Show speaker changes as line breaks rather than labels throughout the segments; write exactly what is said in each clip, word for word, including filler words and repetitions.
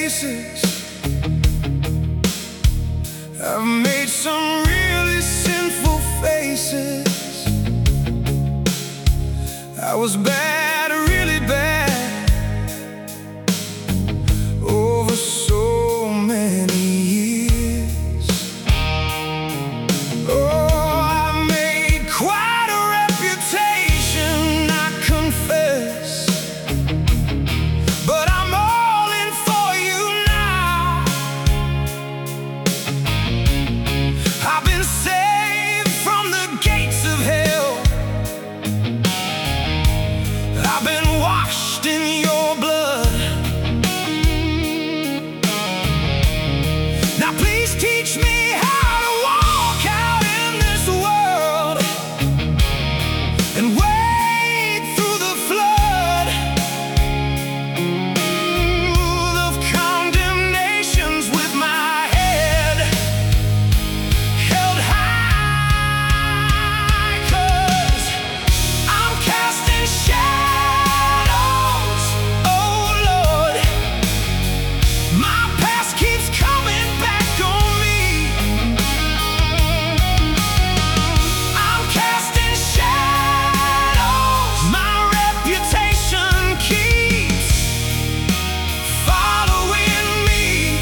places. I've made some really sinful faces. I was bad, really bad, over so many years. Oh, I made quite a reputation, I confess, but I'm all in for you now. I've been saved from the gates of hell. I've been washed in your blood. Now please teach me how to walk out in this world and wade through the flood of condemnations with my head held high, 'cause I'm casting shadows. Oh Lord, my past keeps coming back on me. I'm casting shadows. My reputation keeps following me.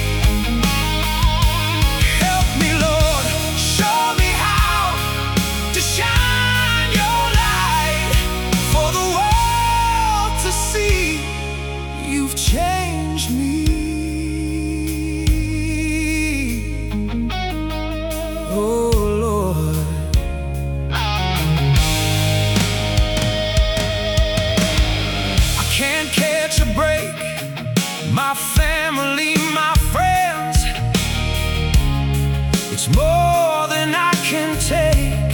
Help me, Lord, show me how to shine your light for the world to see. You've changed me. Oh Lord, I can't catch a break. My family, my friends, it's more than I can take.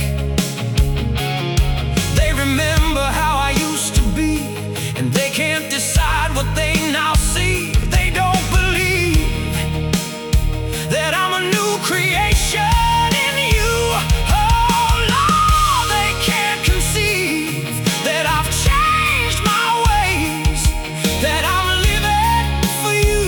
They remember how I used to be, and they can't decide what they now see. They don't believe that I'm a new creation in you. Oh Lord, they can't conceive that I've changed my ways, that I'm living for you.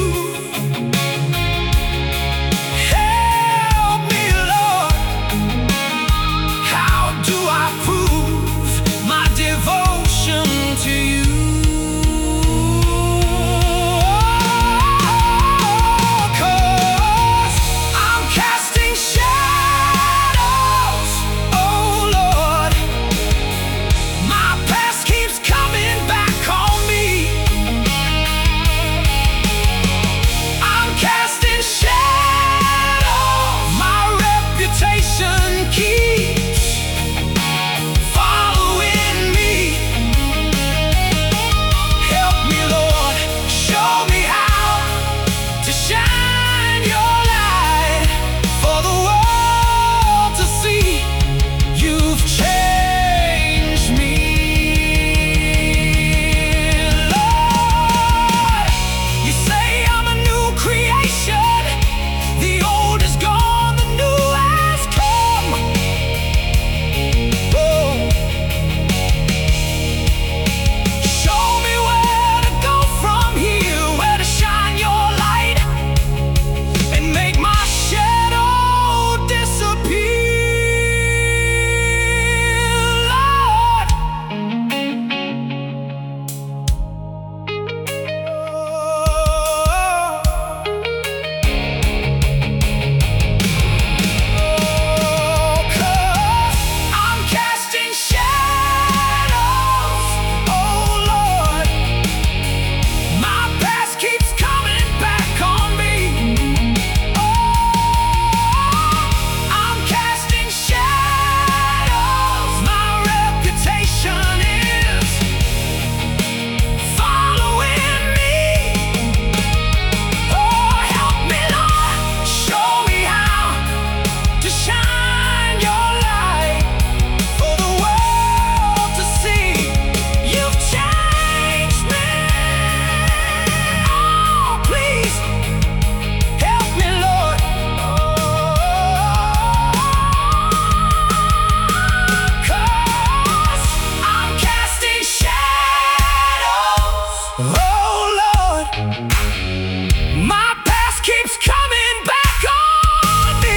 keeps coming back on me.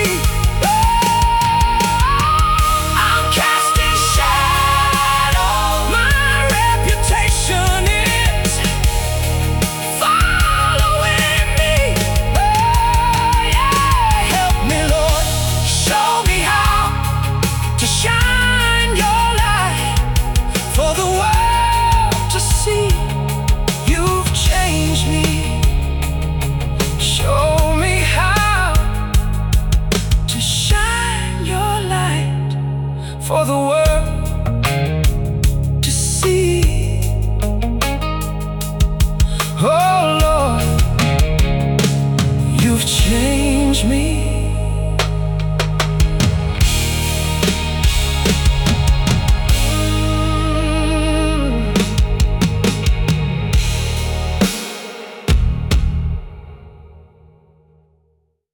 I'm casting shadows. My reputation is following me. Oh, yeah. Help me, Lord. Show me how to shine your light for the world to see. You've changed me. Show me how to shine your light for the world to see. Oh Lord, you've changed me.